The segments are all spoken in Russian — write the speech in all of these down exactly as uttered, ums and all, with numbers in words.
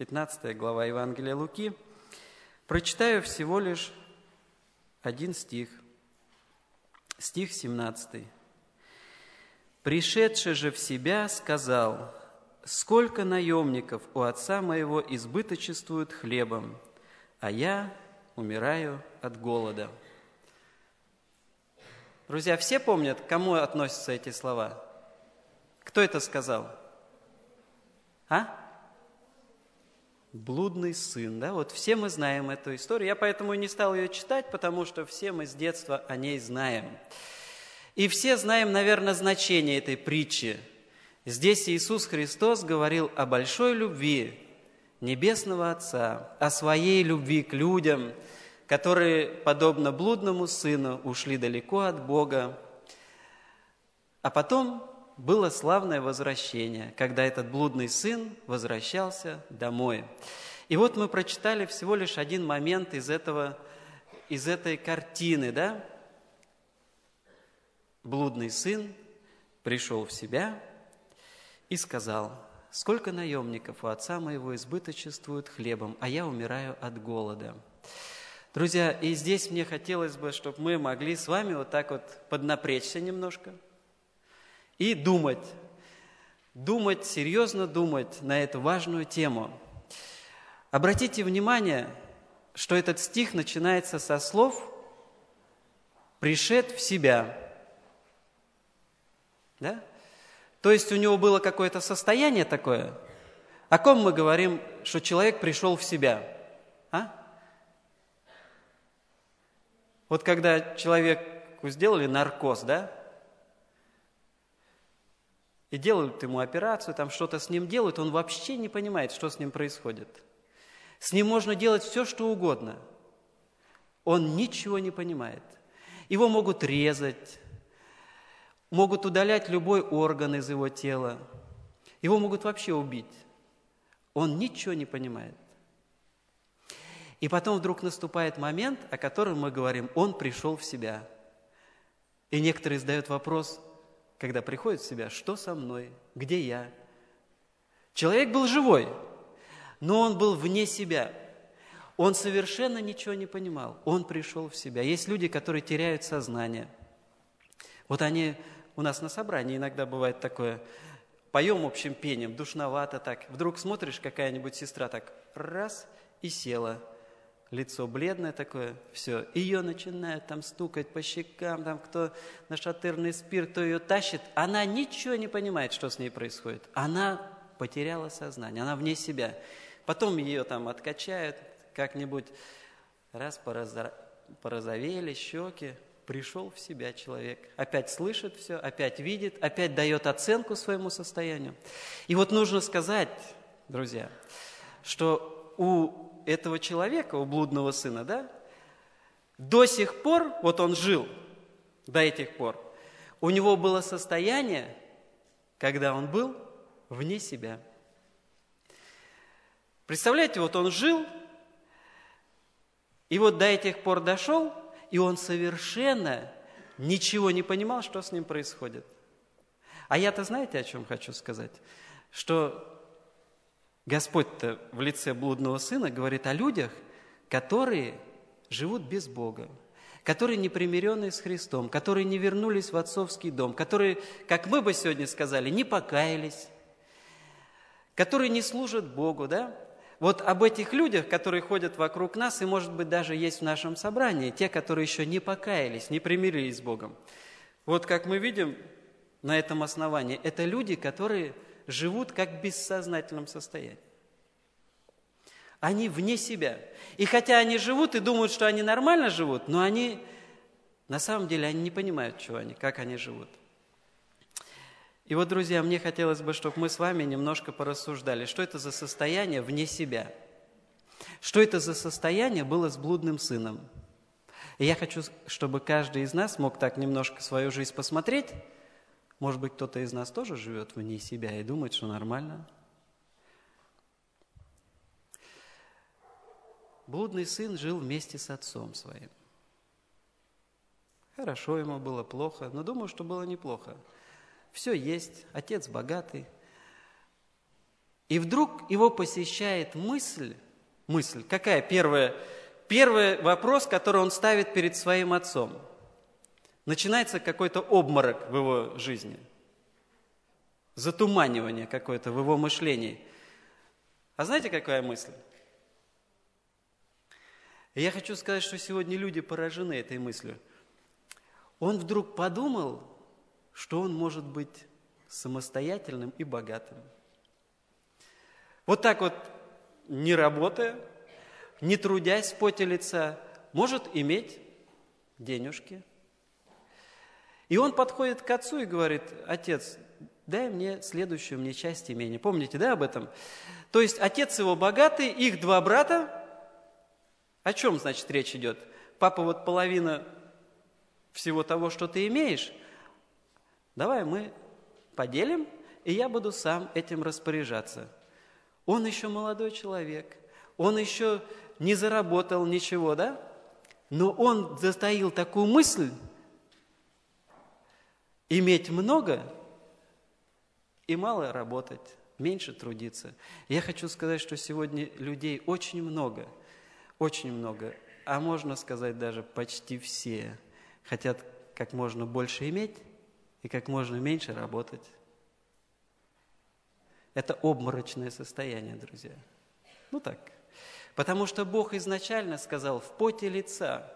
пятнадцатая глава Евангелия Луки. Прочитаю всего лишь один стих, стих семнадцатый. «Пришедший же в себя сказал: сколько наемников у отца моего избыточествуют хлебом, а я умираю от голода». Друзья, все помнят, к кому относятся эти слова? Кто это сказал? А? Блудный сын, да? Вот все мы знаем эту историю. Я поэтому и не стал ее читать, потому что все мы с детства о ней знаем. И все знаем, наверное, значение этой притчи. Здесь Иисус Христос говорил о большой любви Небесного Отца, о своей любви к людям, которые, подобно блудному сыну, ушли далеко от Бога. А потом было славное возвращение, когда этот блудный сын возвращался домой. И вот мы прочитали всего лишь один момент из, этого, из этой картины, да? Блудный сын пришел в себя и сказал: сколько наемников у отца моего избыточествуют хлебом, а я умираю от голода. Друзья, и здесь мне хотелось бы, чтобы мы могли с вами вот так вот поднапрячься немножко и думать, думать, серьезно думать на эту важную тему. Обратите внимание, что этот стих начинается со слов «пришед в себя». Да? То есть у него было какое-то состояние такое, о ком мы говорим, что человек пришел в себя. А? Вот когда человеку сделали наркоз, да, и делают ему операцию, там что-то с ним делают, он вообще не понимает, что с ним происходит. С ним можно делать все, что угодно. Он ничего не понимает. Его могут резать, могут удалять любой орган из его тела. Его могут вообще убить. Он ничего не понимает. И потом вдруг наступает момент, о котором мы говорим: он пришел в себя. И некоторые задают вопрос, когда приходят в себя: что со мной? Где я? Человек был живой, но он был вне себя. Он совершенно ничего не понимал. Он пришел в себя. Есть люди, которые теряют сознание. Вот они у нас на собрании иногда бывает такое: поем общим пением, душновато так. Вдруг смотришь, какая-нибудь сестра так раз и села. Лицо бледное такое, все. Ее начинают там стукать по щекам, там кто нашатырный спирт, кто ее тащит. Она ничего не понимает, что с ней происходит. Она потеряла сознание, она вне себя. Потом ее там откачают как-нибудь, раз пороза... порозовели щеки, пришел в себя человек. Опять слышит все, опять видит, опять дает оценку своему состоянию. И вот нужно сказать, друзья, что у этого человека, у блудного сына, да, до сих пор, вот он жил до этих пор, у него было состояние, когда он был вне себя. Представляете, вот он жил, и вот до этих пор дошел, и он совершенно ничего не понимал, что с ним происходит. А я-то знаете, о чем хочу сказать? Что Господь-то в лице блудного сына говорит о людях, которые живут без Бога, которые непримиренные с Христом, которые не вернулись в отцовский дом, которые, как мы бы сегодня сказали, не покаялись, которые не служат Богу, да? Вот об этих людях, которые ходят вокруг нас, и, может быть, даже есть в нашем собрании, те, которые еще не покаялись, не примирились с Богом. Вот как мы видим на этом основании, это люди, которые живут как в бессознательном состоянии. Они вне себя. И хотя они живут и думают, что они нормально живут, но они, на самом деле, они не понимают, что они, как они живут. И вот, друзья, мне хотелось бы, чтобы мы с вами немножко порассуждали, что это за состояние вне себя. Что это за состояние было с блудным сыном. И я хочу, чтобы каждый из нас мог так немножко свою жизнь посмотреть. Может быть, кто-то из нас тоже живет вне себя и думает, что нормально. Блудный сын жил вместе с отцом своим. Хорошо ему было, плохо, но думаю, что было неплохо. Все есть, отец богатый. И вдруг его посещает мысль, мысль, какая первая? Первый вопрос, который он ставит перед своим отцом. Начинается какой-то обморок в его жизни, затуманивание какое-то в его мышлении. А знаете, какая мысль? И я хочу сказать, что сегодня люди поражены этой мыслью. Он вдруг подумал, что он может быть самостоятельным и богатым. Вот так вот, не работая, не трудясь в поте лица, может иметь денежки. И он подходит к отцу и говорит: отец, дай мне следующую мне часть имения. Помните, да, об этом? То есть отец его богатый, их два брата. О чем, значит, речь идет? Папа, вот половина всего того, что ты имеешь, давай мы поделим, и я буду сам этим распоряжаться. Он еще молодой человек, он еще не заработал ничего, да? Но он затаил такую мысль: иметь много и мало работать, меньше трудиться. Я хочу сказать, что сегодня людей очень много, очень много, а можно сказать даже почти все хотят как можно больше иметь и как можно меньше работать. Это обморочное состояние, друзья. Ну так. Потому что Бог изначально сказал: в поте лица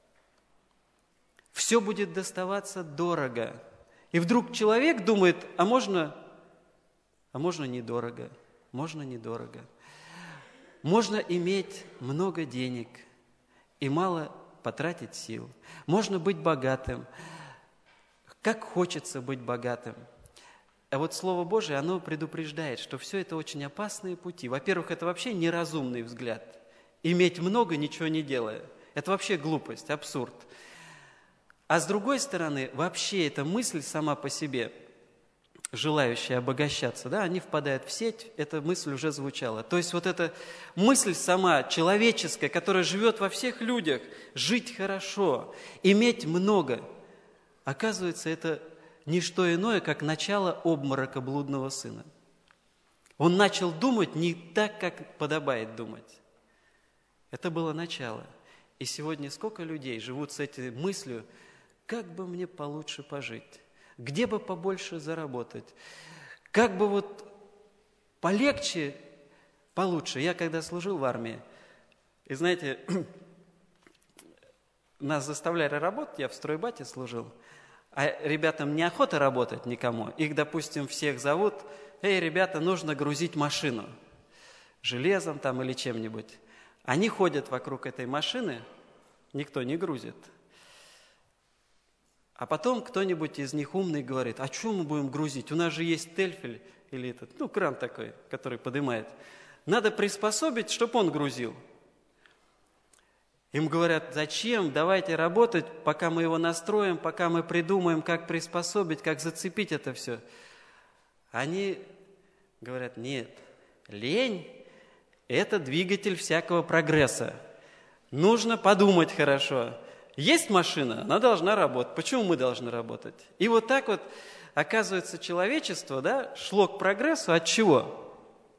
все будет доставаться дорого. И вдруг человек думает: а можно, а можно недорого, можно недорого. Можно иметь много денег и мало потратить сил. Можно быть богатым, как хочется быть богатым. А вот Слово Божие, оно предупреждает, что все это очень опасные пути. Во-первых, это вообще неразумный взгляд. Иметь много, ничего не делая. Это вообще глупость, абсурд. А с другой стороны, вообще эта мысль сама по себе, желающие обогащаться, да, они впадают в сеть, эта мысль уже звучала. То есть вот эта мысль сама человеческая, которая живет во всех людях, жить хорошо, иметь много, оказывается, это не что иное, как начало обморока блудного сына. Он начал думать не так, как подобает думать. Это было начало. И сегодня сколько людей живут с этой мыслью: как бы мне получше пожить? Где бы побольше заработать? Как бы вот полегче, получше? Я когда служил в армии, и знаете, нас заставляли работать, я в стройбате служил, а ребятам неохота работать никому. Их, допустим, всех зовут: эй, ребята, нужно грузить машину железом там или чем-нибудь. Они ходят вокруг этой машины, никто не грузит. А потом кто-нибудь из них умный говорит: а что мы будем грузить? У нас же есть тельфель или этот, ну, кран такой, который поднимает. Надо приспособить, чтобы он грузил. Им говорят: зачем? Давайте работать, пока мы его настроим, пока мы придумаем, как приспособить, как зацепить это все. Они говорят: нет, лень – это двигатель всякого прогресса. Нужно подумать хорошо. Есть машина, она должна работать. Почему мы должны работать? И вот так вот, оказывается, человечество, да, шло к прогрессу от чего?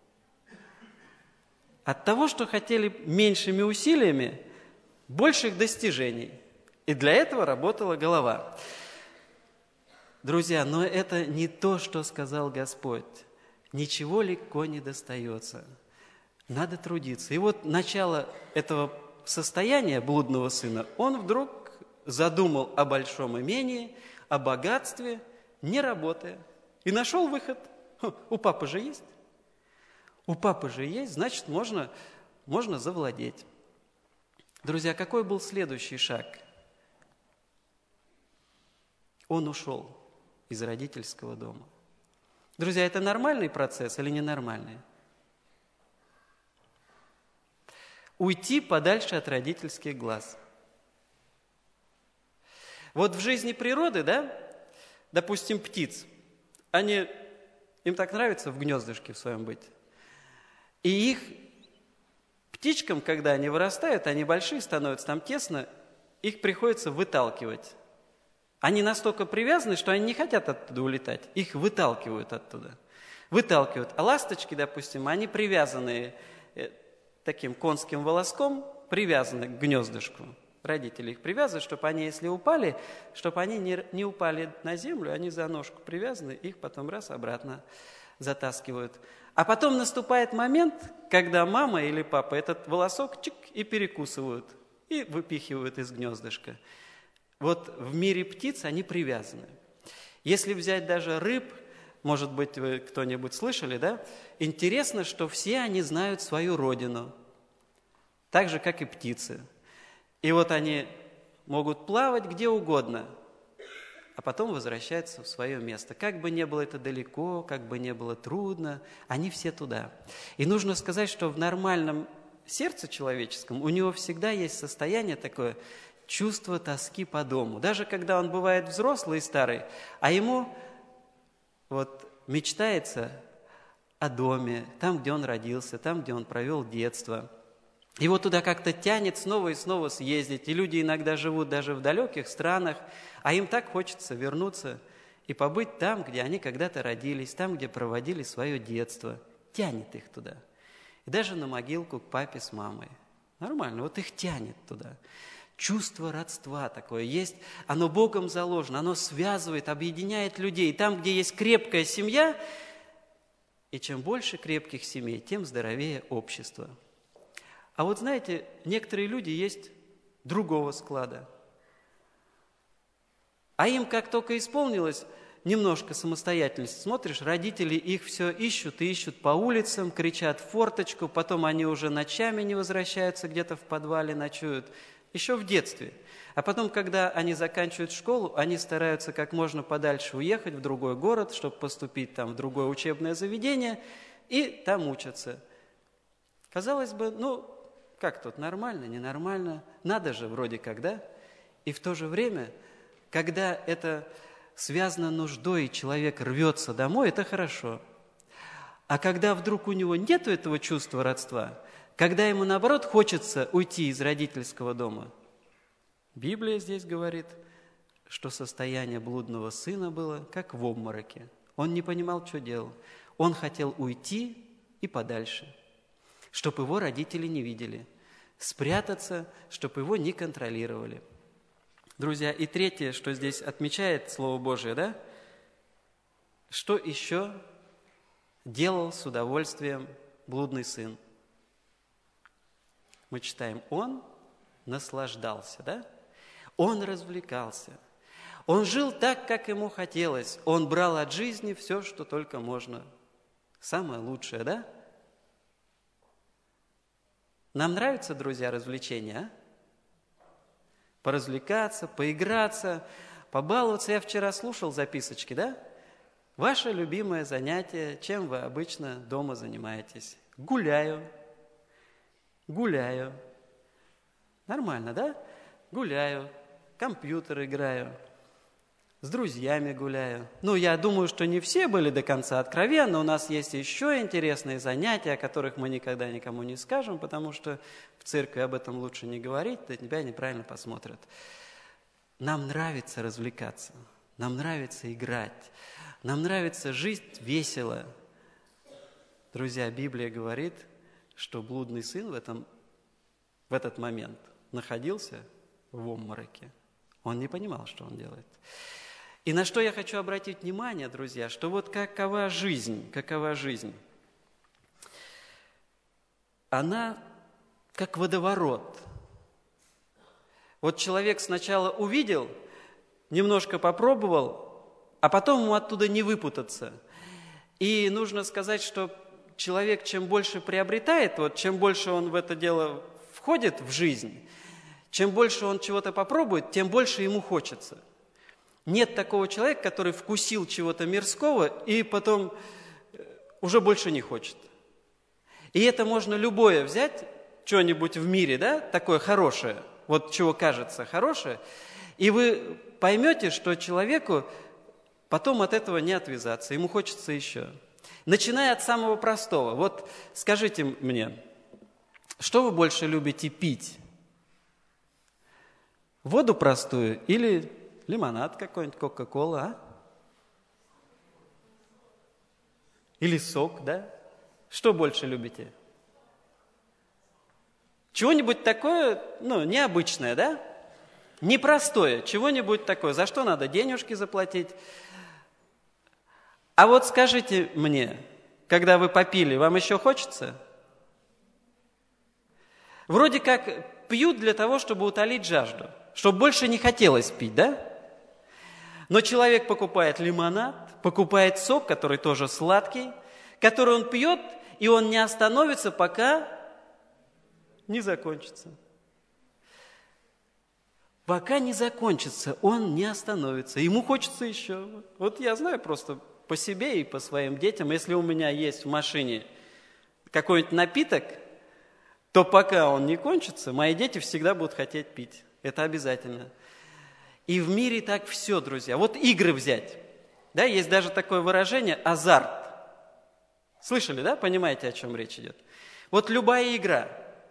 От того, что хотели меньшими усилиями больших достижений. И для этого работала голова. Друзья, но это не то, что сказал Господь. Ничего легко не достается. Надо трудиться. И вот начало этого состояния блудного сына, он вдруг задумал о большом имении, о богатстве, не работая. И нашел выход. У папы же есть. У папы же есть, значит, можно, можно завладеть. Друзья, какой был следующий шаг? Он ушел из родительского дома. Друзья, это нормальный процесс или ненормальный? Уйти подальше от родительских глаз. Вот в жизни природы, да, допустим, птиц, они, им так нравится в гнездышке в своем быть. И их птичкам, когда они вырастают, они большие становятся, там тесно, их приходится выталкивать. Они настолько привязаны, что они не хотят оттуда улетать, их выталкивают оттуда. выталкивают. А ласточки, допустим, они привязаны таким конским волоском, привязаны к гнездышку. Родители их привязывают, чтобы они, если упали, чтобы они не, не упали на землю, они за ножку привязаны, их потом раз обратно затаскивают. А потом наступает момент, когда мама или папа этот волосок чик и перекусывают, и выпихивают из гнездышка. Вот в мире птиц они привязаны. Если взять даже рыб, может быть, вы кто-нибудь слышали, да? Интересно, что все они знают свою родину, так же, как и птицы. И вот они могут плавать где угодно, а потом возвращаются в свое место. Как бы ни было это далеко, как бы ни было трудно, они все туда. И нужно сказать, что в нормальном сердце человеческом у него всегда есть состояние такое, чувство тоски по дому. Даже когда он бывает взрослый и старый, а ему вот мечтается о доме, там, где он родился, там, где он провел детство. Его туда как-то тянет снова и снова съездить. И люди иногда живут даже в далеких странах, а им так хочется вернуться и побыть там, где они когда-то родились, там, где проводили свое детство. Тянет их туда. И даже на могилку к папе с мамой. Нормально, вот их тянет туда. Чувство родства такое есть, оно Богом заложено, оно связывает, объединяет людей. Там, где есть крепкая семья, и чем больше крепких семей, тем здоровее общество. А вот знаете, некоторые люди есть другого склада. А им, как только исполнилось немножко самостоятельности, смотришь, родители их все ищут и ищут по улицам, кричат в форточку, потом они уже ночами не возвращаются, где-то в подвале ночуют. Еще в детстве. А потом, когда они заканчивают школу, они стараются как можно подальше уехать в другой город, чтобы поступить там в другое учебное заведение, и там учатся. Казалось бы, ну, как тут, нормально, ненормально? Надо же вроде как, да? И в то же время, когда это связано нуждой, и человек рвется домой, это хорошо. А когда вдруг у него нет этого чувства родства, когда ему, наоборот, хочется уйти из родительского дома, Библия здесь говорит, что состояние блудного сына было как в обмороке. Он не понимал, что делал. Он хотел уйти и подальше, чтобы его родители не видели, спрятаться, чтобы его не контролировали. Друзья, и третье, что здесь отмечает Слово Божие, да? Что еще делал с удовольствием блудный сын? Мы читаем, он наслаждался, да? Он развлекался. Он жил так, как ему хотелось. Он брал от жизни все, что только можно. Самое лучшее, да? Нам нравятся, друзья, развлечения, а? Поразвлекаться, поиграться, побаловаться. Я вчера слушал записочки, да? Ваше любимое занятие, чем вы обычно дома занимаетесь? Гуляю. Гуляю. Нормально, да? Гуляю, компьютер играю, с друзьями гуляю. Ну, я думаю, что не все были до конца откровенны. У нас есть еще интересные занятия, о которых мы никогда никому не скажем, потому что в церкви об этом лучше не говорить, да тебя неправильно посмотрят. Нам нравится развлекаться, нам нравится играть, нам нравится жить весело. Друзья, Библия говорит, что блудный сын в, этом, в этот момент находился в обмороке. Он не понимал, что он делает. И на что я хочу обратить внимание, друзья, что вот какова жизнь, какова жизнь. Она как водоворот. Вот человек сначала увидел, немножко попробовал, а потом ему оттуда не выпутаться. И нужно сказать, что человек, чем больше приобретает, вот, чем больше он в это дело входит в жизнь, чем больше он чего-то попробует, тем больше ему хочется. Нет такого человека, который вкусил чего-то мирского и потом уже больше не хочет. И это можно любое взять, что-нибудь в мире, да, такое хорошее, вот чего кажется хорошее, и вы поймете, что человеку потом от этого не отвязаться, ему хочется еще. Начиная от самого простого. Вот скажите мне, что вы больше любите пить? Воду простую или лимонад какой-нибудь, кока-кола, а? Или сок, да? Что больше любите? Чего-нибудь такое, ну, необычное, да? Непростое, чего-нибудь такое. За что надо денежки заплатить? А вот скажите мне, когда вы попили, вам еще хочется? Вроде как пьют для того, чтобы утолить жажду, чтобы больше не хотелось пить, да? Но человек покупает лимонад, покупает сок, который тоже сладкий, который он пьет, и он не остановится, пока не закончится. Пока не закончится, он не остановится. Ему хочется еще. Вот я знаю просто по себе и по своим детям, если у меня есть в машине какой-нибудь напиток, то пока он не кончится, мои дети всегда будут хотеть пить. Это обязательно. И в мире так все, друзья. Вот игры взять. Да, есть даже такое выражение «азарт». Слышали, да? Понимаете, о чем речь идет? Вот любая игра,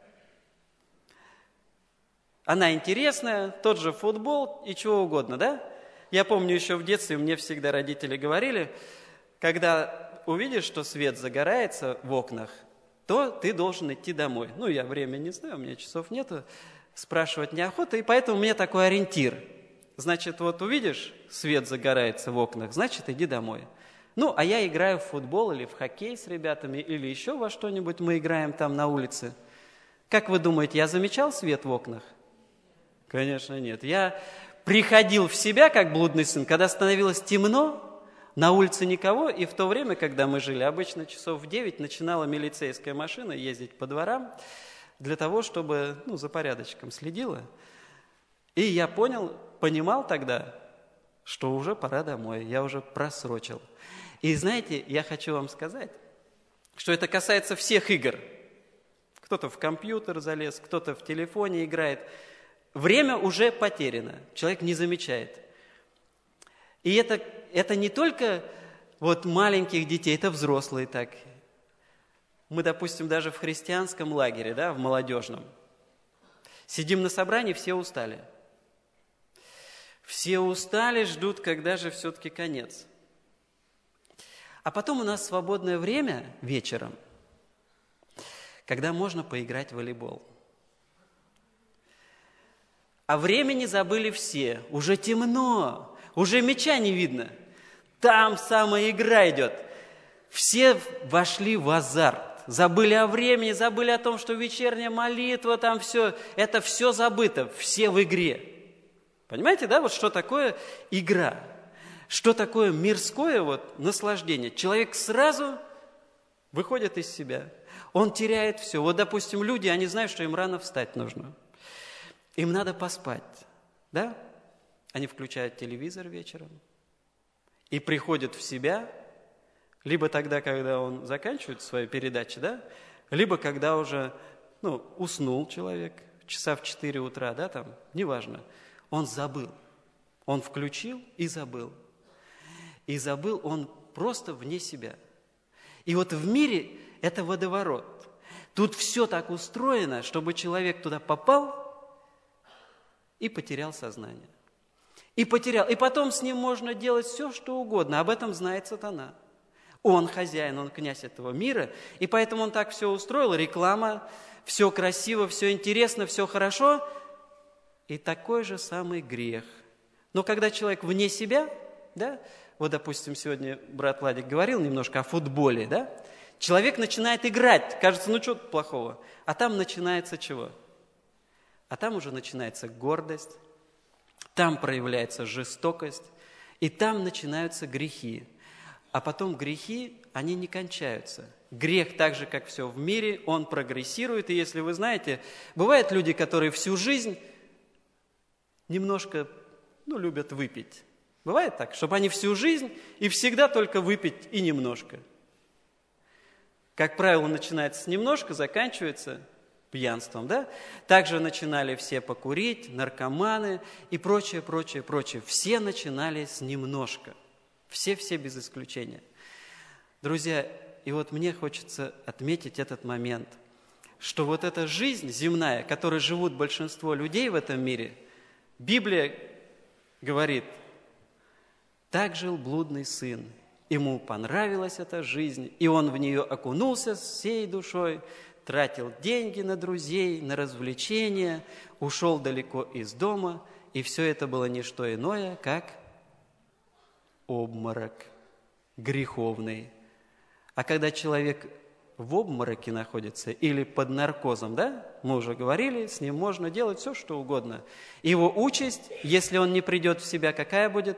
она интересная, тот же футбол и чего угодно, да? Я помню еще в детстве, мне всегда родители говорили, когда увидишь, что свет загорается в окнах, то ты должен идти домой. Ну, я времени не знаю, у меня часов нету, спрашивать неохота, и поэтому у меня такой ориентир. Значит, вот увидишь, свет загорается в окнах, значит, иди домой. Ну, а я играю в футбол или в хоккей с ребятами, или еще во что-нибудь мы играем там на улице. Как вы думаете, я замечал свет в окнах? Конечно, нет. Я приходил в себя, как блудный сын, когда становилось темно, на улице никого, и в то время, когда мы жили, обычно часов в девять начинала милицейская машина ездить по дворам для того, чтобы, ну, за порядочком следила. И я понял, понимал тогда, что уже пора домой, я уже просрочил. И знаете, я хочу вам сказать, что это касается всех игр. Кто-то в компьютер залез, кто-то в телефоне играет. Время уже потеряно, человек не замечает. И это, это не только вот маленьких детей, это взрослые так. Мы, допустим, даже в христианском лагере, да, в молодежном, сидим на собрании, все устали. Все устали, ждут, когда же все-таки конец. А потом у нас свободное время вечером, когда можно поиграть в волейбол. А времени забыли все, уже темно, уже мяча не видно. Там самая игра идет. Все вошли в азарт, забыли о времени, забыли о том, что вечерняя молитва, там все, это все забыто, все в игре. Понимаете, да, вот что такое игра, что такое мирское вот наслаждение. Человек сразу выходит из себя, он теряет все. Вот, допустим, люди, они знают, что им рано встать нужно. Им надо поспать, да? Они включают телевизор вечером и приходят в себя, либо тогда, когда он заканчивает свою передачу, да? Либо когда уже, ну, уснул человек, часа в четыре утра, да, там, неважно. Он забыл, он включил и забыл. И забыл он просто вне себя. И вот в мире это водоворот. Тут все так устроено, чтобы человек туда попал и потерял сознание. И потерял. И потом с ним можно делать все, что угодно. Об этом знает сатана. Он хозяин, он князь этого мира. И поэтому он так все устроил. Реклама, все красиво, все интересно, все хорошо. И такой же самый грех. Но когда человек вне себя, да, вот, допустим, сегодня брат Владик говорил немножко о футболе, да, человек начинает играть, кажется, ну что тут плохого, а там начинается чего? А там уже начинается гордость, там проявляется жестокость, и там начинаются грехи. А потом грехи, они не кончаются. Грех, так же, как все в мире, он прогрессирует. И если вы знаете, бывают люди, которые всю жизнь немножко, ну, любят выпить. Бывает так, чтобы они всю жизнь и всегда только выпить и немножко. Как правило, начинается с немножко, заканчивается пьянством, да? Также начинали все покурить, наркоманы и прочее, прочее, прочее. Все начинали с немножко. Все-все без исключения. Друзья, и вот мне хочется отметить этот момент, что вот эта жизнь земная, которой живут большинство людей в этом мире, Библия говорит, так жил блудный сын, Ему понравилась эта жизнь, и он в нее окунулся всей душой, тратил деньги на друзей, на развлечения, ушел далеко из дома, и все это было не что иное, как обморок греховный. А когда человек в обмороке находится или под наркозом, да, мы уже говорили, с ним можно делать все, что угодно. Его участь, если он не придет в себя, какая будет?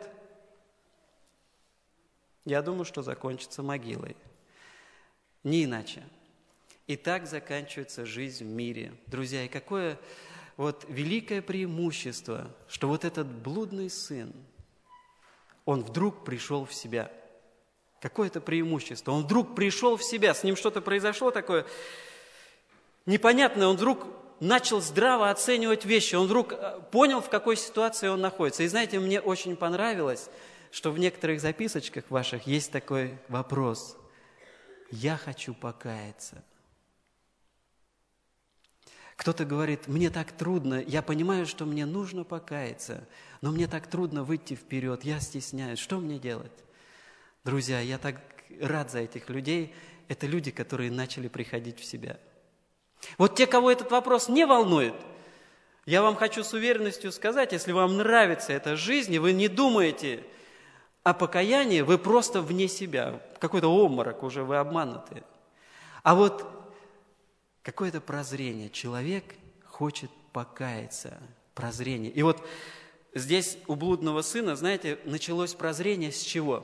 Я думаю, что закончится могилой. Не иначе. И так заканчивается жизнь в мире. Друзья, и какое вот великое преимущество, что вот этот блудный сын, он вдруг пришел в себя. Какое-то преимущество. Он вдруг пришел в себя, с ним что-то произошло такое непонятное, он вдруг начал здраво оценивать вещи, он вдруг понял, в какой ситуации он находится. И знаете, мне очень понравилось, что в некоторых записочках ваших есть такой вопрос: «Я хочу покаяться». Кто-то говорит: мне так трудно, я понимаю, что мне нужно покаяться, но мне так трудно выйти вперед, я стесняюсь, что мне делать? Друзья, я так рад за этих людей, это люди, которые начали приходить в себя. Вот те, кого этот вопрос не волнует, я вам хочу с уверенностью сказать, если вам нравится эта жизнь, и вы не думаете о покаянии, вы просто вне себя, какой-то обморок уже, вы обмануты. А вот какое-то прозрение. Человек хочет покаяться. Прозрение. И вот здесь у блудного сына, знаете, началось прозрение с чего?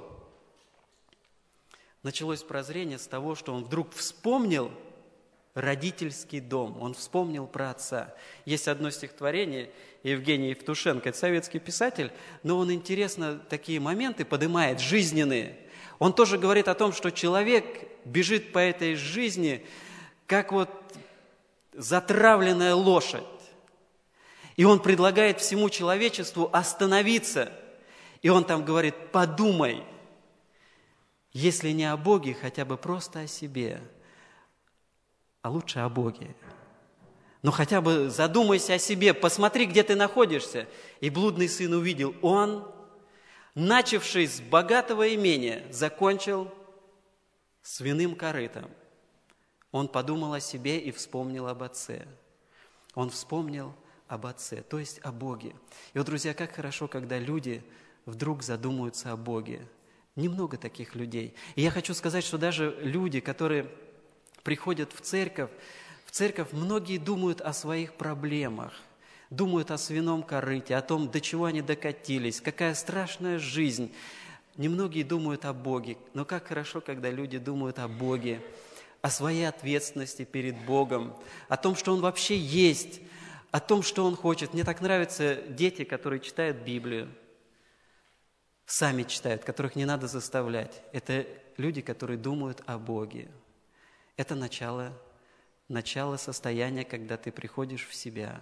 Началось прозрение с того, что он вдруг вспомнил родительский дом. Он вспомнил про отца. Есть одно стихотворение Евгения Евтушенко, это советский писатель, но он интересно такие моменты поднимает, жизненные. Он тоже говорит о том, что человек бежит по этой жизни, как вот затравленная лошадь. И он предлагает всему человечеству остановиться. И он там говорит: подумай, если не о Боге, хотя бы просто о себе, а лучше о Боге. Но хотя бы задумайся о себе, посмотри, где ты находишься. И блудный сын увидел, он, начавший с богатого имения, закончил свиным корытом. Он подумал о себе и вспомнил об отце. Он вспомнил об отце, то есть о Боге. И вот, друзья, как хорошо, когда люди вдруг задумаются о Боге. Немного таких людей. И я хочу сказать, что даже люди, которые приходят в церковь, в церковь многие думают о своих проблемах, думают о свином корыте, о том, до чего они докатились, какая страшная жизнь. Немногие думают о Боге. Но как хорошо, когда люди думают о Боге, о своей ответственности перед Богом, о том, что Он вообще есть, о том, что Он хочет. Мне так нравятся дети, которые читают Библию, сами читают, которых не надо заставлять. Это люди, которые думают о Боге. Это начало, начало состояния, когда ты приходишь в себя.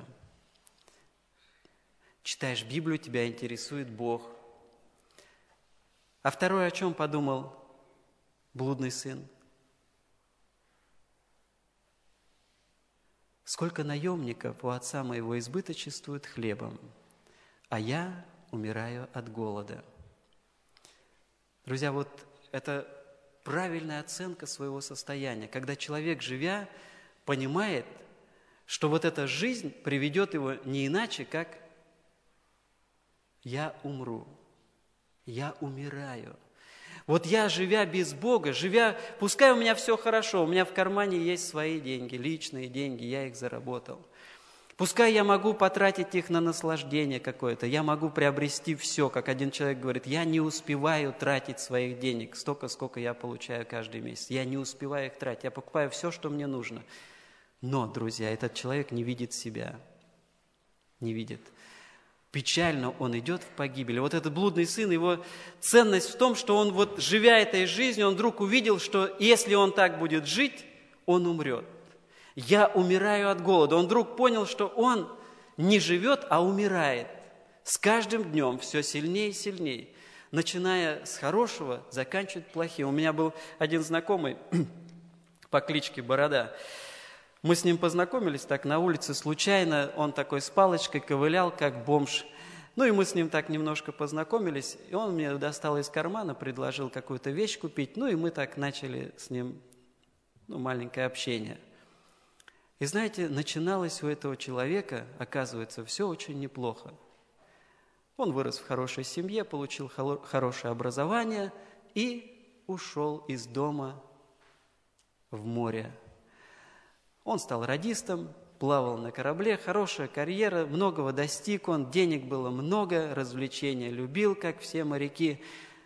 Читаешь Библию, тебя интересует Бог. А второе, о чем подумал блудный сын? Сколько наемников у отца моего избыточествует хлебом, а я умираю от голода. Друзья, вот это правильная оценка своего состояния, когда человек, живя, понимает, что вот эта жизнь приведет его не иначе, как «я умру, я умираю». Вот я, живя без Бога, живя, пускай у меня все хорошо, у меня в кармане есть свои деньги, личные деньги, я их заработал. Пускай я могу потратить их на наслаждение какое-то, я могу приобрести все, как один человек говорит, я не успеваю тратить своих денег столько, сколько я получаю каждый месяц. Я не успеваю их тратить, я покупаю все, что мне нужно. Но, друзья, этот человек не видит себя, не видит. Печально он идет в погибель. Вот этот блудный сын, его ценность в том, что он вот, живя этой жизнью, он вдруг увидел, что если он так будет жить, он умрет. Я умираю от голода. Он вдруг понял, что он не живет, а умирает. С каждым днем все сильнее и сильнее. Начиная с хорошего, заканчивает плохим. У меня был один знакомый по кличке Борода. Мы с ним познакомились так на улице случайно. Он такой с палочкой ковылял, как бомж. Ну и мы с ним так немножко познакомились, и он мне достал из кармана, предложил какую-то вещь купить, ну и мы так начали с ним ну, маленькое общение. И знаете, начиналось у этого человека, оказывается, все очень неплохо. Он вырос в хорошей семье, получил хорошее образование и ушел из дома в море. Он стал радистом, плавал на корабле, хорошая карьера, многого достиг он, денег было много, развлечения любил, как все моряки.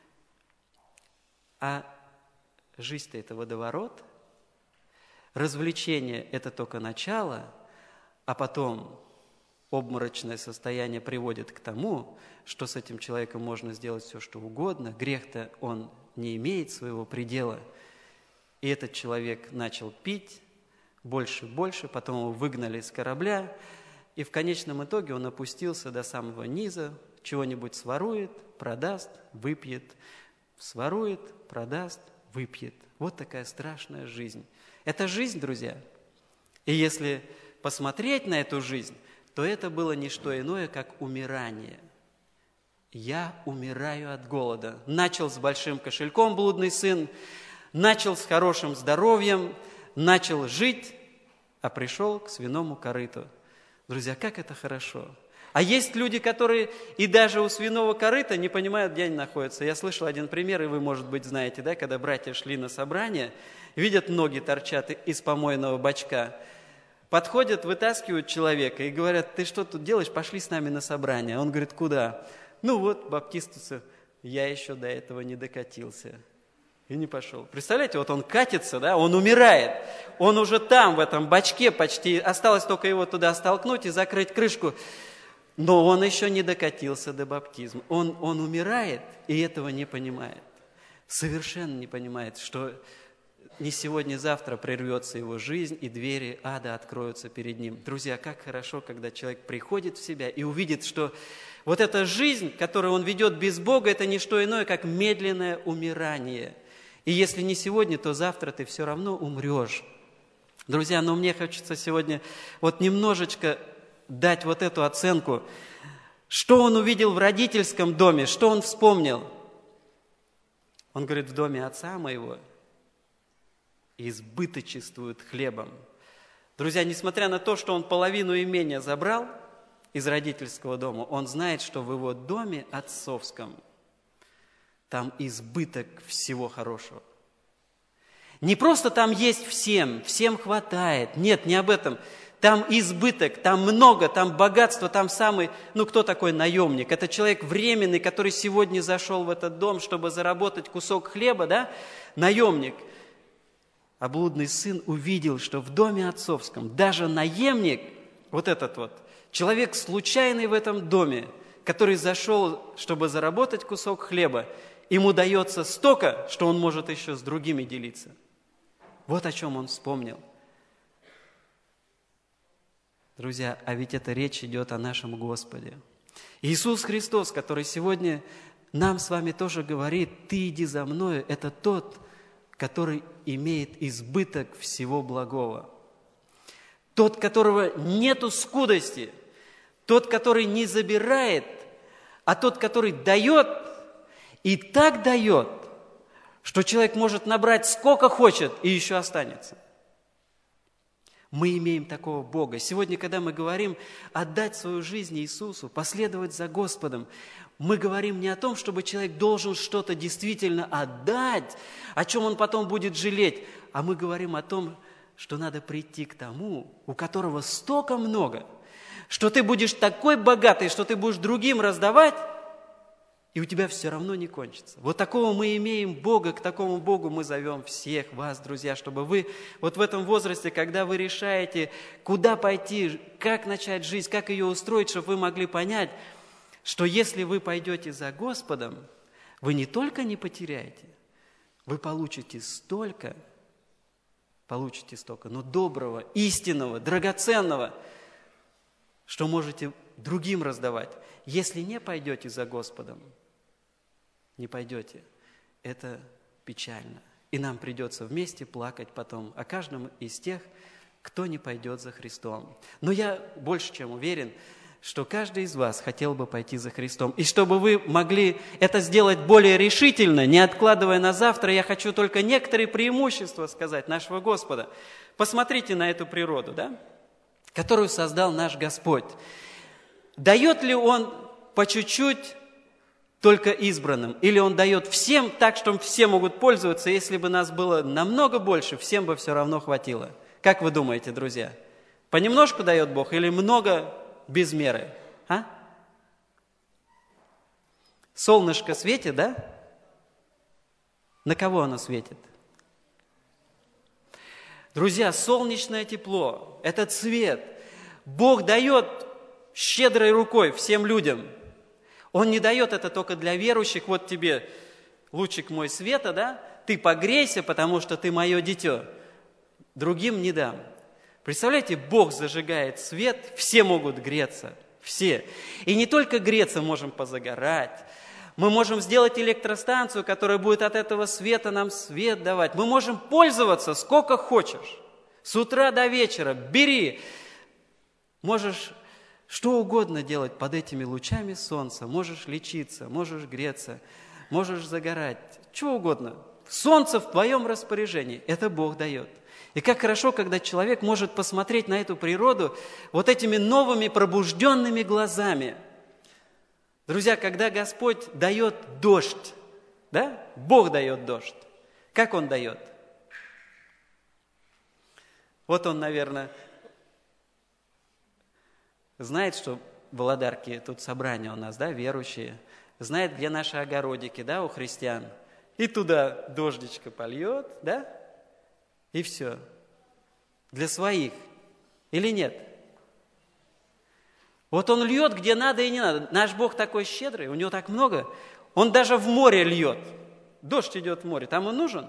А жизнь-то это водоворот, развлечение – это только начало, а потом обморочное состояние приводит к тому, что с этим человеком можно сделать все, что угодно. Грех-то он не имеет своего предела. И этот человек начал пить больше и больше, потом его выгнали с корабля, и в конечном итоге он опустился до самого низа, чего-нибудь сворует, продаст, выпьет, сворует, продаст, выпьет. Вот такая страшная жизнь. Это жизнь, друзья. И если посмотреть на эту жизнь, то это было не что иное, как умирание. Я умираю от голода. Начал с большим кошельком блудный сын, начал с хорошим здоровьем, начал жить, а пришел к свиному корыту. Друзья, как это хорошо. А есть люди, которые и даже у свиного корыта не понимают, где они находятся. Я слышал один пример, и вы, может быть, знаете, да, когда братья шли на собрание, видят, ноги торчат из помойного бачка, подходят, вытаскивают человека и говорят: ты что тут делаешь, пошли с нами на собрание. Он говорит: куда? Ну вот, баптистусы, я еще до этого не докатился. И не пошел. Представляете, вот он катится, да, он умирает. Он уже там, в этом бачке почти, осталось только его туда столкнуть и закрыть крышку. Но он еще не докатился до баптизма. Он, он умирает и этого не понимает. Совершенно не понимает, что не сегодня-завтра прервется его жизнь, и двери ада откроются перед ним. Друзья, как хорошо, когда человек приходит в себя и увидит, что вот эта жизнь, которую он ведет без Бога, это не что иное, как медленное умирание. И если не сегодня, то завтра ты все равно умрешь. Друзья, но мне хочется сегодня вот немножечко дать вот эту оценку. Что он увидел в родительском доме, что он вспомнил? Он говорит: в доме отца моего избыточествует хлебом. Друзья, несмотря на то, что он половину имения забрал из родительского дома, он знает, что в его доме отцовском там избыток всего хорошего. Не просто там есть всем, всем хватает. Нет, не об этом. Там избыток, там много, там богатство, там самый... Ну, кто такой наемник? Это человек временный, который сегодня зашел в этот дом, чтобы заработать кусок хлеба, да? Наемник. А блудный сын увидел, что в доме отцовском даже наемник, вот этот вот, человек случайный в этом доме, который зашел, чтобы заработать кусок хлеба, ему дается столько, что он может еще с другими делиться. Вот о чем он вспомнил. Друзья, а ведь это речь идет о нашем Господе. Иисус Христос, который сегодня нам с вами тоже говорит: ты иди за мною, это тот, который имеет избыток всего благого. Тот, которого нету скудости, тот, который не забирает, а тот, который дает, и так дает, что человек может набрать сколько хочет и еще останется. Мы имеем такого Бога. Сегодня, когда мы говорим отдать свою жизнь Иисусу, последовать за Господом, мы говорим не о том, чтобы человек должен что-то действительно отдать, о чем он потом будет жалеть, а мы говорим о том, что надо прийти к тому, у которого столько много, что ты будешь такой богатый, что ты будешь другим раздавать, и у тебя все равно не кончится. Вот такого мы имеем Бога, к такому Богу мы зовем всех вас, друзья, чтобы вы вот в этом возрасте, когда вы решаете, куда пойти, как начать жизнь, как ее устроить, чтобы вы могли понять, что если вы пойдете за Господом, вы не только не потеряете, вы получите столько, получите столько, но доброго, истинного, драгоценного, что можете другим раздавать. Если не пойдете за Господом, не пойдете, это печально. И нам придется вместе плакать потом о каждом из тех, кто не пойдет за Христом. Но я больше чем уверен, что каждый из вас хотел бы пойти за Христом. И чтобы вы могли это сделать более решительно, не откладывая на завтра, я хочу только некоторые преимущества сказать нашего Господа. Посмотрите на эту природу, да, которую создал наш Господь. Дает ли Он по чуть-чуть только избранным? Или Он дает всем так, что все могут пользоваться? Если бы нас было намного больше, всем бы все равно хватило. Как вы думаете, друзья? Понемножку дает Бог или много без меры? А? Солнышко светит, да? На кого оно светит? Друзья, солнечное тепло, этот свет Бог дает щедрой рукой всем людям. Он не дает это только для верующих. Вот тебе лучик мой света, да? Ты погрейся, потому что ты мое дитё. Другим не дам. Представляете, Бог зажигает свет, все могут греться, все. И не только греться, можем позагорать. Мы можем сделать электростанцию, которая будет от этого света нам свет давать. Мы можем пользоваться сколько хочешь. С утра до вечера бери. Можешь что угодно делать под этими лучами солнца. Можешь лечиться, можешь греться, можешь загорать. Что угодно. Солнце в твоем распоряжении. Это Бог дает. И как хорошо, когда человек может посмотреть на эту природу вот этими новыми пробужденными глазами. Друзья, когда Господь дает дождь, да? Бог дает дождь. Как Он дает? Вот Он, наверное, знает, что в Володарке тут собрание у нас, да, верующие, знает, где наши огородики, да, у христиан. И туда дождичко польет, да? И все. Для своих. Или нет? Вот Он льет, где надо и не надо. Наш Бог такой щедрый, у Него так много. Он даже в море льет. Дождь идет в море. Там Он нужен?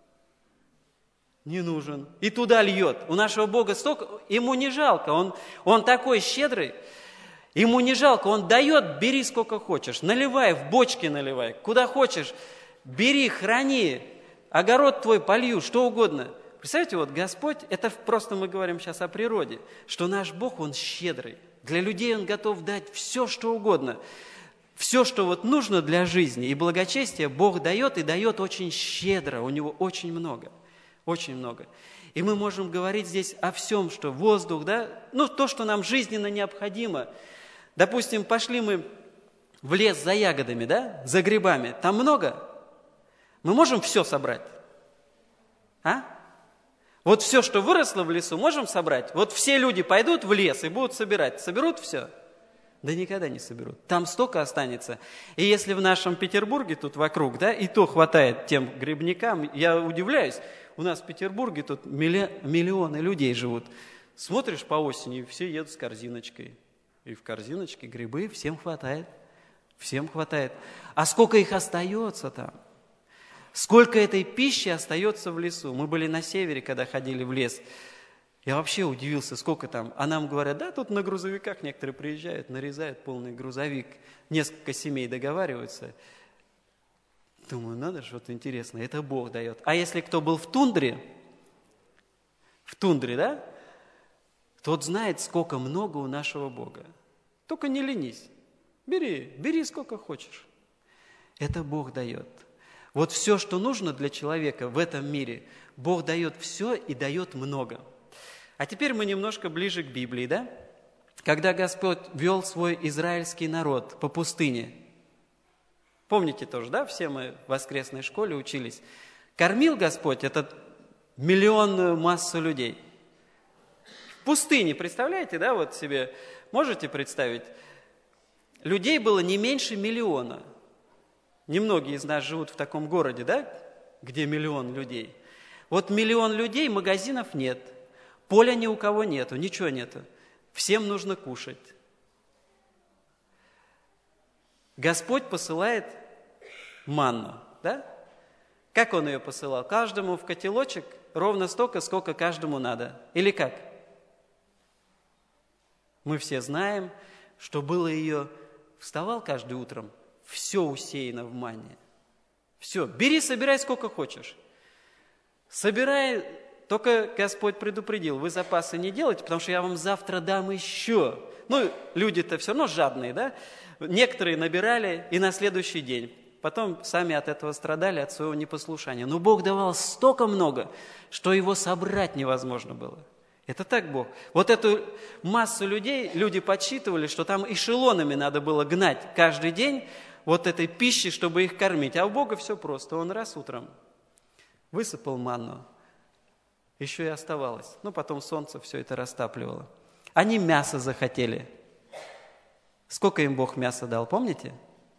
Не нужен. И туда льет. У нашего Бога столько... Ему не жалко. Он, он такой щедрый. Ему не жалко. Он дает, бери сколько хочешь. Наливай, в бочки наливай. Куда хочешь. Бери, храни. Огород твой полью, что угодно. Представляете, вот Господь, это просто мы говорим сейчас о природе, что наш Бог, Он щедрый. Для людей Он готов дать все, что угодно. Все, что вот нужно для жизни и благочестия, Бог дает, и дает очень щедро. У Него очень много, очень много. И мы можем говорить здесь о всем, что воздух, да, ну, то, что нам жизненно необходимо. Допустим, пошли мы в лес за ягодами, да, за грибами. Там много. Мы можем все собрать? А? Вот все, что выросло в лесу, можем собрать? Вот все люди пойдут в лес и будут собирать. Соберут все? Да никогда не соберут. Там столько останется. И если в нашем Петербурге тут вокруг, да, и то хватает тем грибникам, я удивляюсь, у нас в Петербурге тут милли... миллионы людей живут. Смотришь по осени, все едут с корзиночкой. И в корзиночке грибы всем хватает. Всем хватает. А сколько их остается там? Сколько этой пищи остается в лесу? Мы были на севере, когда ходили в лес. Я вообще удивился, сколько там. А нам говорят, да, тут на грузовиках некоторые приезжают, нарезают полный грузовик. Несколько семей договариваются. Думаю, надо же, вот интересно, это Бог дает. А если кто был в тундре, в тундре, да, тот знает, сколько много у нашего Бога. Только не ленись. Бери, бери сколько хочешь. Это Бог дает. Вот все, что нужно для человека в этом мире, Бог дает все и дает много. А теперь мы немножко ближе к Библии, да? Когда Господь вел свой израильский народ по пустыне, помните тоже, да? Все мы в воскресной школе учились. Кормил Господь этот миллионную массу людей. В пустыне, представляете, да, вот себе, можете представить? Людей было не меньше миллиона. Немногие из нас живут в таком городе, да, где миллион людей. Вот миллион людей, магазинов нет, поля ни у кого нету, ничего нету. Всем нужно кушать. Господь посылает манну, да? Как Он ее посылал? Каждому в котелочек ровно столько, сколько каждому надо. Или как? Мы все знаем, что было ее... Вставал каждый утром, все усеяно в манне. Все, бери, собирай сколько хочешь. Собирай только Господь предупредил, вы запасы не делайте, потому что я вам завтра дам еще. Ну, люди-то все равно жадные, да? Некоторые набирали и на следующий день. Потом сами от этого страдали, от своего непослушания. Но Бог давал столько много, что его собрать невозможно было. Это так Бог. Вот эту массу людей, люди подсчитывали, что там эшелонами надо было гнать каждый день вот этой пищи, чтобы их кормить. А у Бога все просто. Он раз утром высыпал манну, еще и оставалось. Ну, потом солнце все это растапливало. Они мясо захотели. Сколько им Бог мяса дал, помните?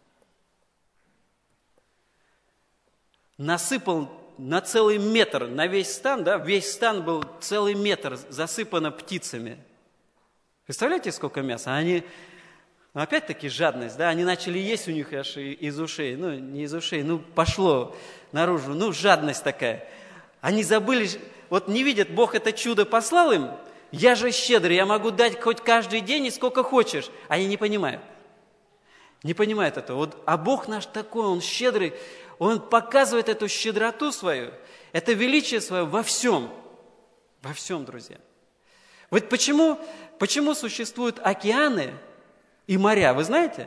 Насыпал на целый метр, на весь стан, да, весь стан был целый метр засыпано птицами. Представляете, сколько мяса? Они, ну, опять-таки жадность, да, они начали есть, у них аж из ушей, ну, не из ушей, ну, пошло наружу, ну, жадность такая. Они забыли, вот не видят, Бог это чудо послал им, я же щедрый, я могу дать хоть каждый день и сколько хочешь. Они не понимают. Не понимают этого. Вот, а Бог наш такой, Он щедрый, Он показывает эту щедроту свою, это величие свое во всем. Во всем, друзья. Вот почему, почему существуют океаны и моря, вы знаете?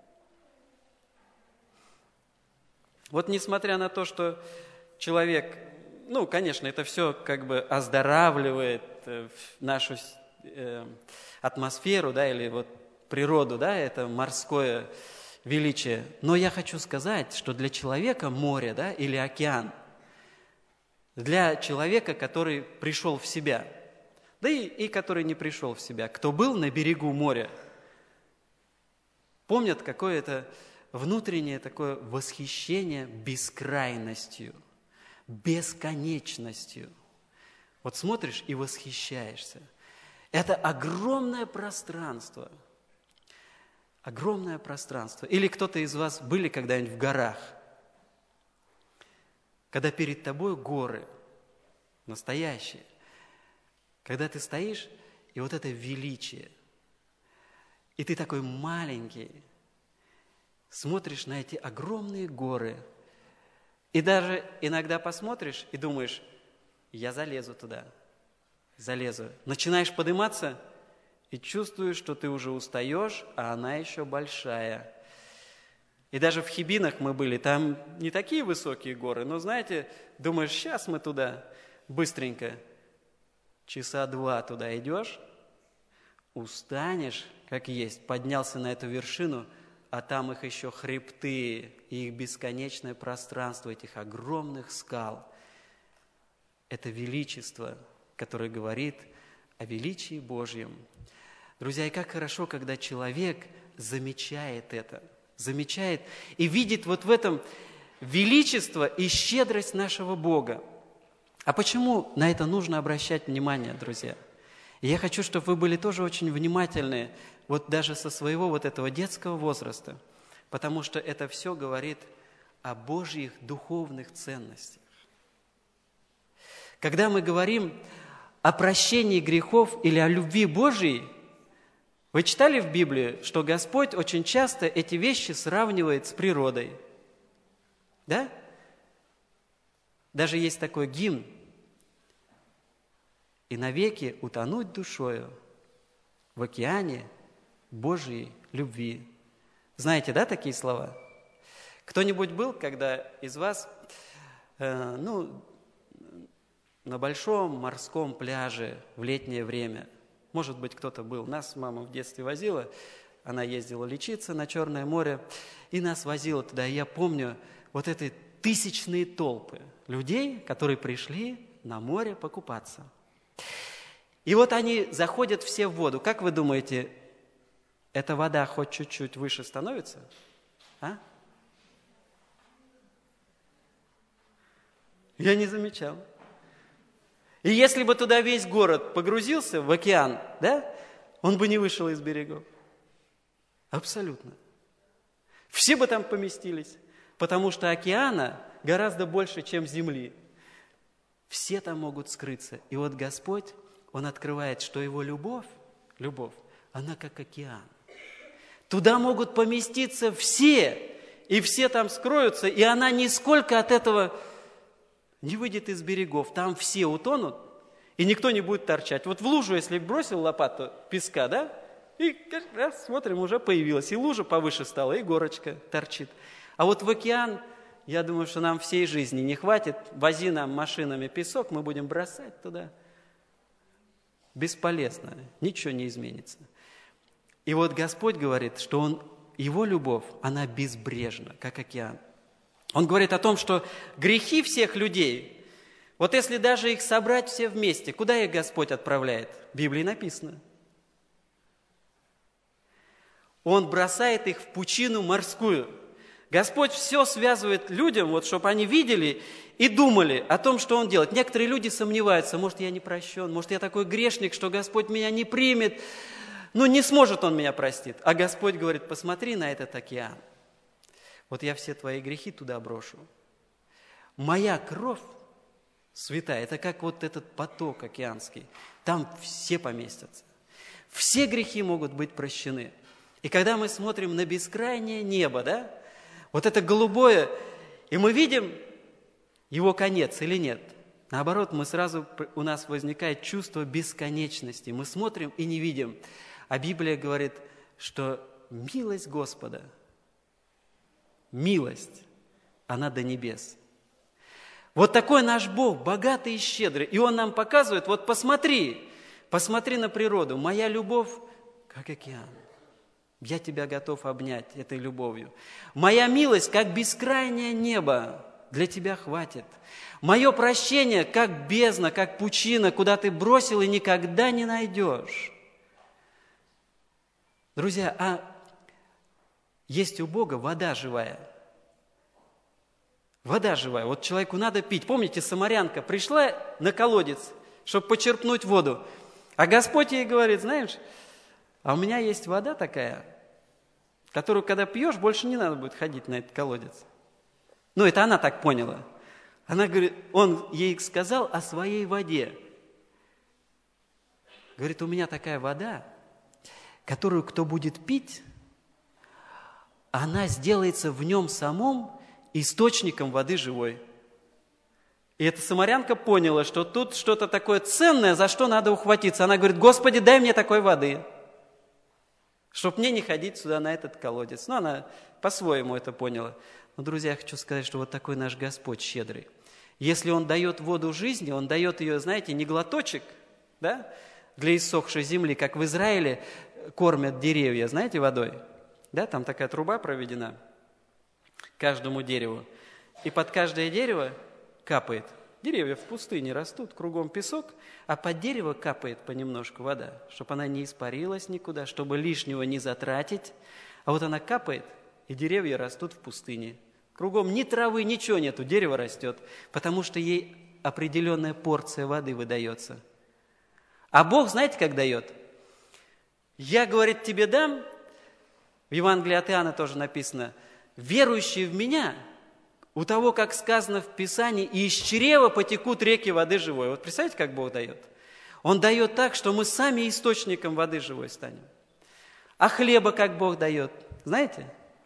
Вот несмотря на то, что человек, ну, конечно, это все как бы оздоравливает нашу э, атмосферу, да, или вот природу, да, это морское величие. Но я хочу сказать, что для человека море, да, или океан, для человека, который пришел в себя, да и, и который не пришел в себя, кто был на берегу моря, помнят, какое это внутреннее такое восхищение бескрайностью, бесконечностью. Вот смотришь и восхищаешься. Это огромное пространство. Огромное пространство. Или кто-то из вас были когда-нибудь в горах, когда перед тобой горы, настоящие, когда ты стоишь, и вот это величие, и ты такой маленький, смотришь на эти огромные горы, и даже иногда посмотришь и думаешь, я залезу туда, залезу. Начинаешь подниматься и чувствуешь, что ты уже устаешь, а она еще большая. И даже в Хибинах мы были, там не такие высокие горы, но, знаете, думаешь, сейчас мы туда быстренько, часа два туда идешь, устанешь, как есть, поднялся на эту вершину, а там их еще хребты, и их бесконечное пространство этих огромных скал. Это величество, которое говорит о величии Божьем. Друзья, и как хорошо, когда человек замечает это, замечает и видит вот в этом величество и щедрость нашего Бога. А почему на это нужно обращать внимание, друзья? И я хочу, чтобы вы были тоже очень внимательны, вот даже со своего вот этого детского возраста, потому что это все говорит о Божьих духовных ценностях. Когда мы говорим о прощении грехов или о любви Божьей, вы читали в Библии, что Господь очень часто эти вещи сравнивает с природой? Да? Даже есть такой гимн. «И навеки утонуть душою в океане Божьей любви». Знаете, да, такие слова? Кто-нибудь был, когда из вас, э, ну, на большом морском пляже в летнее время? Может быть, кто-то был. Нас мама в детстве возила, она ездила лечиться на Черное море, и нас возила туда. И я помню вот эти тысячные толпы людей, которые пришли на море покупаться. И вот они заходят все в воду. Как вы думаете, эта вода хоть чуть-чуть выше становится? А? Я не замечал. И если бы туда весь город погрузился в океан, да, он бы не вышел из берегов. Абсолютно. Все бы там поместились, потому что океана гораздо больше, чем земли. Все там могут скрыться. И вот Господь, Он открывает, что Его любовь, любовь, она как океан. Туда могут поместиться все, и все там скроются, и она нисколько от этого не выйдет из берегов. Там все утонут, и никто не будет торчать. Вот в лужу, если бросил лопату песка, да, и раз, смотрим, уже появилась, и лужа повыше стала, и горочка торчит. А вот в океан, я думаю, что нам всей жизни не хватит, вози нам машинами песок, мы будем бросать туда. Бесполезно, ничего не изменится. И вот Господь говорит, что Он, Его любовь, она безбрежна, как океан. Он говорит о том, что грехи всех людей, вот если даже их собрать все вместе, куда их Господь отправляет? В Библии написано. Он бросает их в пучину морскую. Господь все связывает людям, вот, чтобы они видели и думали о том, что Он делает. Некоторые люди сомневаются, может, я не прощен, может, я такой грешник, что Господь меня не примет. Ну, не сможет Он меня простить. А Господь говорит, посмотри на этот океан. Вот я все твои грехи туда брошу. Моя кровь святая, это как вот этот поток океанский. Там все поместятся. Все грехи могут быть прощены. И когда мы смотрим на бескрайнее небо, да, вот это голубое, и мы видим его конец или нет? Наоборот, мы сразу, у нас возникает чувство бесконечности. Мы смотрим и не видим. А Библия говорит, что милость Господа, милость, она до небес. Вот такой наш Бог, богатый и щедрый. И Он нам показывает, вот посмотри, посмотри на природу. Моя любовь, как океан. Я тебя готов обнять этой любовью. Моя милость, как бескрайнее небо, для тебя хватит. Мое прощение, как бездна, как пучина, куда ты бросил и никогда не найдешь. Друзья, а есть у Бога вода живая. Вода живая. Вот человеку надо пить. Помните, самарянка пришла на колодец, чтобы почерпнуть воду. А Господь ей говорит, знаешь, а у меня есть вода такая, которую, когда пьешь, больше не надо будет ходить на этот колодец. Ну, это она так поняла. Она говорит, он ей сказал о своей воде. Говорит, у меня такая вода, которую кто будет пить, она сделается в нем самом источником воды живой. И эта самарянка поняла, что тут что-то такое ценное, за что надо ухватиться. Она говорит, Господи, дай мне такой воды, чтобы мне не ходить сюда на этот колодец. Ну, она по-своему это поняла. Но, друзья, я хочу сказать, что вот такой наш Господь щедрый. Если Он дает воду жизни, Он дает ее, знаете, не глоточек, да, для иссохшей земли, как в Израиле кормят деревья, знаете, водой. Да, там такая труба проведена к каждому дереву. И под каждое дерево капает. Деревья в пустыне растут, кругом песок, а под дерево капает понемножку вода, чтобы она не испарилась никуда, чтобы лишнего не затратить. А вот она капает, и деревья растут в пустыне. Кругом ни травы, ничего нету, дерево растет, потому что ей определенная порция воды выдается. А Бог, знаете, как дает? Я, говорит, тебе дам, в Евангелии от Иоанна тоже написано, верующие в меня, у того, как сказано в Писании, и из чрева потекут реки воды живой. Вот представляете, как Бог дает? Он дает так, что мы сами источником воды живой станем. А хлеба как Бог дает? Знаете?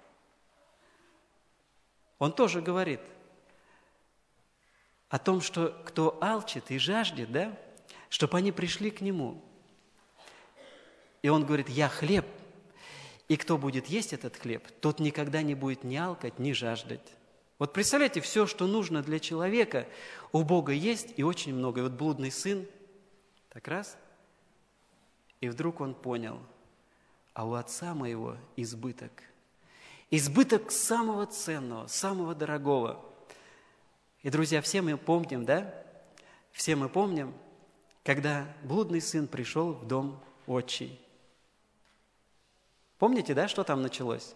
Он тоже говорит о том, что кто алчит и жаждет, да, чтобы они пришли к Нему. И Он говорит, я хлеб, и кто будет есть этот хлеб, тот никогда не будет ни алкать, ни жаждать. Вот представляете, все, что нужно для человека, у Бога есть, и очень много. И вот блудный сын, так раз, и вдруг он понял, а у отца моего избыток. Избыток самого ценного, самого дорогого. И, друзья, все мы помним, да? Все мы помним, когда блудный сын пришел в дом отчий. Помните, да, что там началось?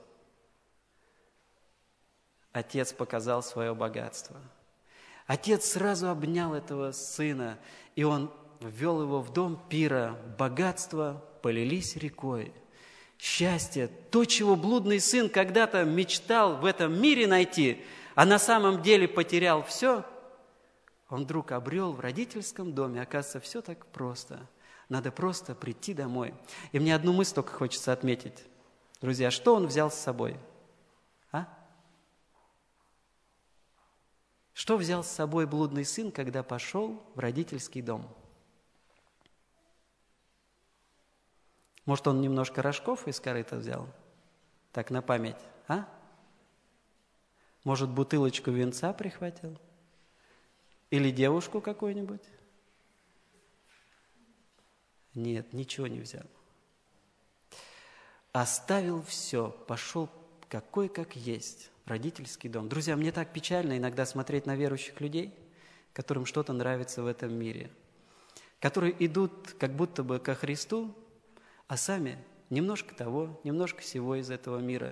Отец показал свое богатство. Отец сразу обнял этого сына, и он ввел его в дом пира. Богатства полились рекой. Счастье, то, чего блудный сын когда-то мечтал в этом мире найти, а на самом деле потерял все, он вдруг обрел в родительском доме. Оказывается, все так просто. Надо просто прийти домой. И мне одну мысль только хочется отметить. Друзья, что он взял с собой? А? Что взял с собой блудный сын, когда пошел в родительский дом? Может, он немножко рожков из корыта взял? Так, на память, а? Может, бутылочку винца прихватил? Или девушку какую-нибудь? Нет, ничего не взял. Оставил все, пошел какой как есть, в родительский дом. Друзья, мне так печально иногда смотреть на верующих людей, которым что-то нравится в этом мире, которые идут как будто бы ко Христу, а сами немножко того, немножко всего из этого мира.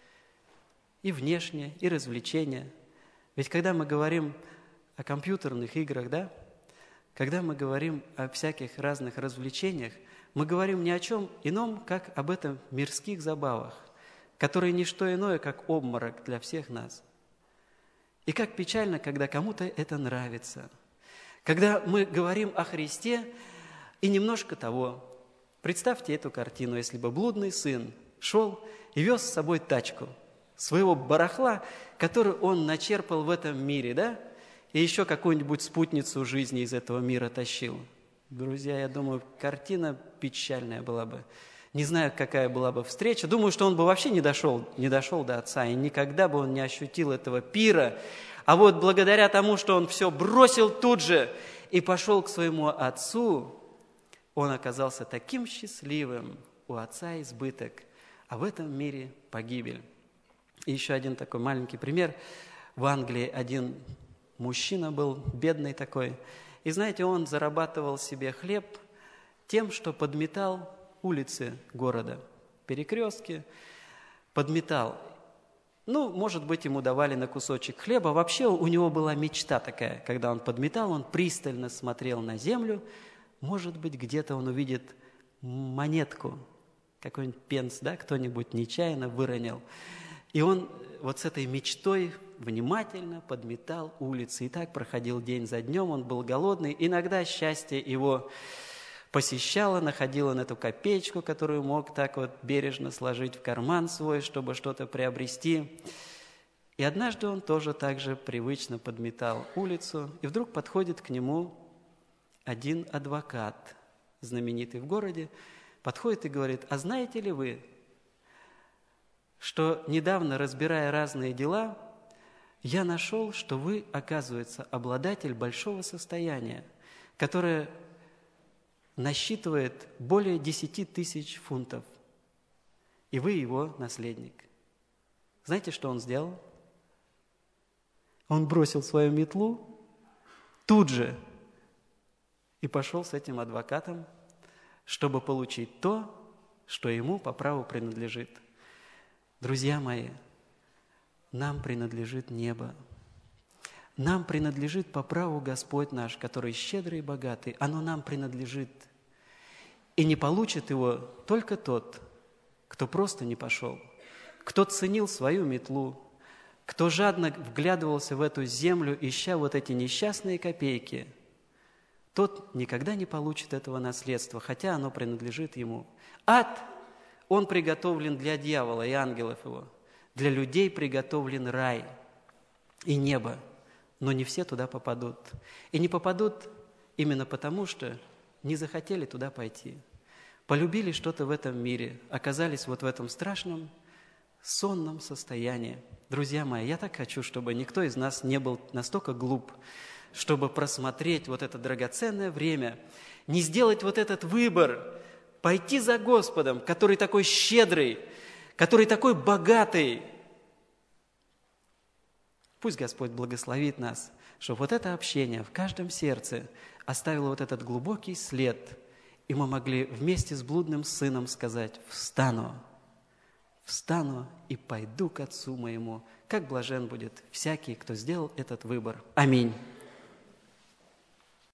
И внешне, и развлечения. Ведь когда мы говорим о компьютерных играх, да, когда мы говорим о всяких разных развлечениях, мы говорим ни о чем ином, как об этом мирских забавах, которые не что иное, как обморок для всех нас. И как печально, когда кому-то это нравится. Когда мы говорим о Христе и немножко того. Представьте эту картину, если бы блудный сын шел и вез с собой тачку своего барахла, которую он начерпал в этом мире, да? И еще какую-нибудь спутницу жизни из этого мира тащил. Друзья, я думаю, картина печальная была бы. Не знаю, какая была бы встреча. Думаю, что он бы вообще не дошел, не дошел до отца, и никогда бы он не ощутил этого пира. А вот благодаря тому, что он все бросил тут же и пошел к своему отцу, он оказался таким счастливым. У отца избыток, а в этом мире погибель. И еще один такой маленький пример. В Англии один мужчина был, бедный такой. И знаете, он зарабатывал себе хлеб тем, что подметал улицы города, перекрестки, подметал. Ну, может быть, ему давали на кусочек хлеба. Вообще у него была мечта такая. Когда он подметал, он пристально смотрел на землю. Может быть, где-то он увидит монетку, какой-нибудь пенс, да, кто-нибудь нечаянно выронил. И он вот с этой мечтой внимательно подметал улицы. И так проходил день за днем, он был голодный. Иногда счастье его посещало, находил он эту копеечку, которую мог так вот бережно сложить в карман свой, чтобы что-то приобрести. И однажды он тоже так же привычно подметал улицу, и вдруг подходит к нему один адвокат, знаменитый в городе, подходит и говорит: «А знаете ли вы, что недавно, разбирая разные дела, я нашел, что вы, оказывается, обладатель большого состояния, которое насчитывает более десяти тысяч фунтов, и вы его наследник». Знаете, что он сделал? Он бросил свою метлу тут же и пошел с этим адвокатом, чтобы получить то, что ему по праву принадлежит. Друзья мои, нам принадлежит небо. Нам принадлежит по праву Господь наш, который щедрый и богатый. Оно нам принадлежит. И не получит его только тот, кто просто не пошел, кто ценил свою метлу, кто жадно вглядывался в эту землю, ища вот эти несчастные копейки. Тот никогда не получит этого наследства, хотя оно принадлежит ему. Ад, он приготовлен для дьявола и ангелов его. Для людей приготовлен рай и небо, но не все туда попадут. И не попадут именно потому, что не захотели туда пойти. Полюбили что-то в этом мире, оказались вот в этом страшном сонном состоянии. Друзья мои, я так хочу, чтобы никто из нас не был настолько глуп, чтобы просмотреть вот это драгоценное время, не сделать вот этот выбор, пойти за Господом, который такой щедрый, который такой богатый. Пусть Господь благословит нас, чтобы вот это общение в каждом сердце оставило вот этот глубокий след, и мы могли вместе с блудным сыном сказать: «Встану, встану и пойду к Отцу моему». Как блажен будет всякий, кто сделал этот выбор. Аминь.